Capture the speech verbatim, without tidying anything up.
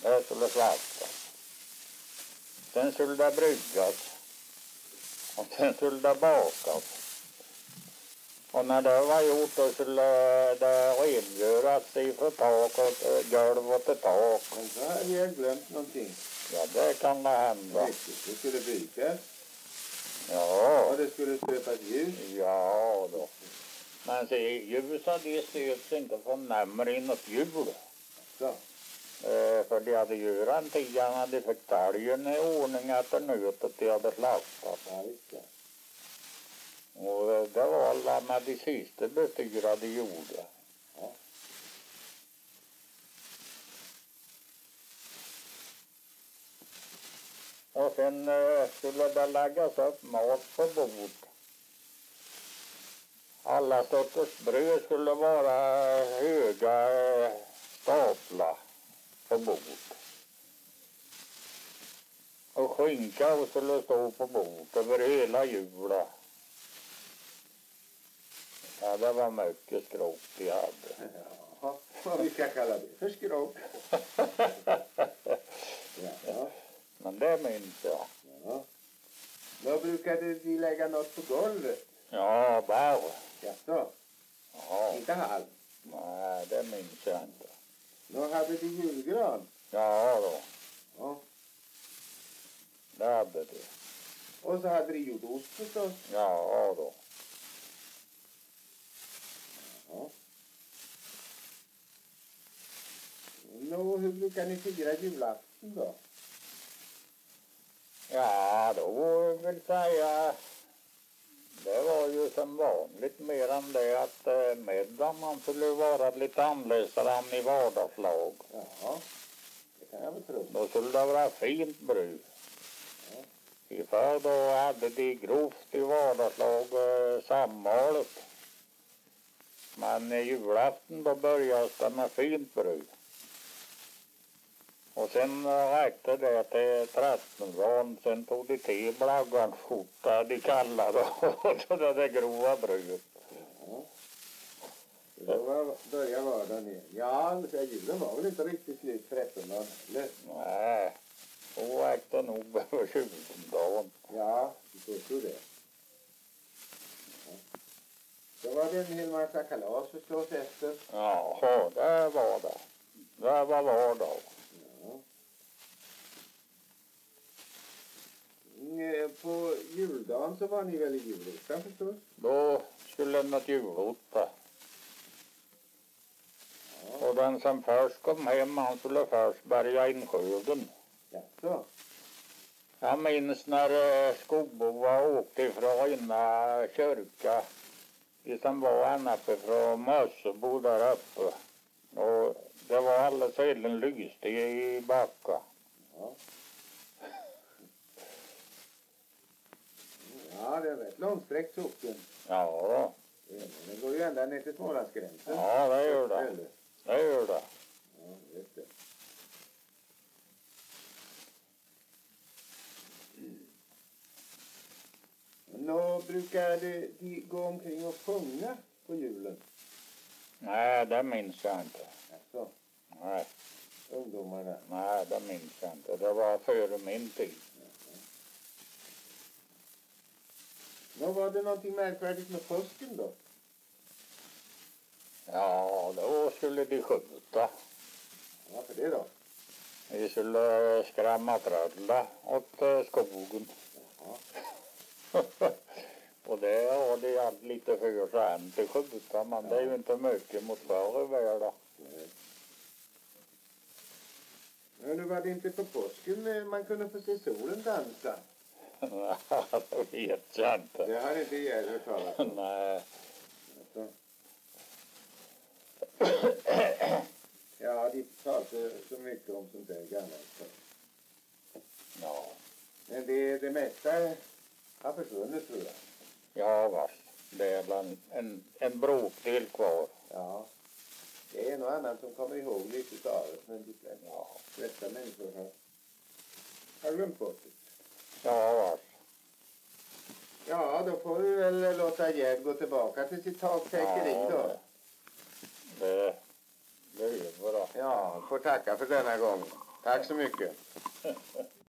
Det skulle slaktas. Sen skulle det bryggas. Och sen skulle det bakas. Och när det var gjort då skulle det rengöras ifrån tak och golv och till tak. Men så hade jag glömt någonting. Ja, det kan det hända. Det skulle byggas. Ja. Och det skulle stöpas ljus. Ja då. Men se, ljusa de stöts inte från närmare in åt jul. Så. Eh, för de hade ju en tid när de fick talgen i ordning efter nötet de hade slaktat. Ja, visst ja. Och det var alla med de sista bestyra de gjorde. Ja. Och sen eh, skulle det läggas upp mat på bord. Alla sorters bröd skulle vara höga eh, staplar på bord. Och skinka skulle stå på bord över hela julen. Ja, det var mycket skrock de hade. Ja, vad vi ska kalla det för skrock. Ja. Men det minns jag. Ja. Då brukade de lägga något på golvet. Ja, bär. Jaså? Ja. Inte halv? Nej, det minns jag inte. Då hade de julgran. Ja då, Ja. det hade de. Och så hade de jordost förstås. Ja då. Ja. Nå, hur brukar ni fira julafton då? Ja, då vill säga, det var ju som vanligt mer än det att eh, middagen man skulle vara lite annorlunda än i vardagslag. Ja, det kan jag väl tro. Då skulle det vara fint bröd. Ja. Iför då hade de grovt i vardagslag eh, sammalet. Men i julafton då började det med fint bröd. Och sen räckte det till trettondagen. Sen tog de till blaggarnskjorta, de kallade och det där grova brödet. Ja. Då var, började vardagen igen. Ja, så julen var väl inte riktigt slut trettondagen eller? Nej, då räckte nog över tjugondagen. Ja, du tror det. Ja. Då var det en hel massa kalas förstås efter. Jaha, det var det. Det var vardag. Ja. Mm, på juldagen så var ni väl i julottan förstås? Då skulle något julota. Ja. Och den som först kom hem, han skulle först bärga in skörden. Jaså? Jag minns när eh, Skogboa åkte ifrån inna kyrka. De som var ända uppe från Mössebo där uppe. Och det var alldeles elden lyste i backa. Ja. Ja, det är rätt långsträckt socken. Ja, Det går ju ända ner till Smålandsgränsen. ja det gör det. Det gör det. Ja, just det. Nå, brukar de, de gå omkring och sjunga på julen? Nej, det minns jag inte. Alltså, Nej, ungdomarna. nej, det minns jag inte. Det var före min tid. Nå, var det någonting märkvärdigt med påsken då? Ja, då skulle de skjuta. Varför det då? Vi skulle skrämma trölla åt eh, skogen. Jaha. Och det har de haft lite för sig än till skjuta, men det är ju inte mycket mot förr i världen. Nej. Men nu var det inte på påsken eh, man kunde få se solen dansa. Det vet jag inte. Det har inte jag hört talas om. Nej. Alltså. Ja, de pratar så mycket om sånt där gammalt. Ja, Men det, det mesta har försvunnit tror jag. ja vars. Det är en, en, en bråkdel kvar. Ja. Det är en och annan som kommer ihåg lite av det. Men de flesta, Ja, flesta människor har, har glömt bort det. ja vars. Ja, då får vi väl låta Gerd gå tillbaka till sitt taktäckeri Ja, då. det, det, det är bra. Ja, får tacka för denna gång. Tack så mycket.